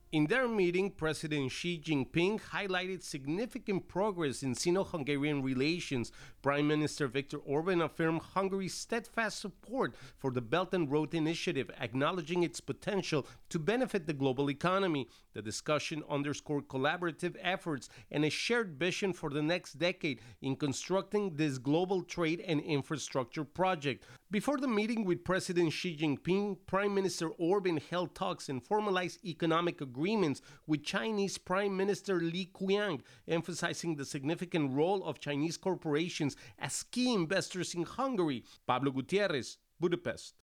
In their meeting, President Xi Jinping highlighted significant progress in Sino-Hungarian relations. Prime Minister Viktor Orban affirmed Hungary's steadfast support for the Belt and Road Initiative, acknowledging its potential to benefit the global economy. The discussion underscored collaborative efforts and a shared vision for the next decade in constructing this global trade and infrastructure project. Before the meeting with President Xi Jinping, Prime Minister Orban held talks and formalized economic agreements with Chinese Prime Minister Li Qiang, emphasizing the significant role of Chinese corporations as key investors in Hungary. Pablo Gutierrez, Budapest.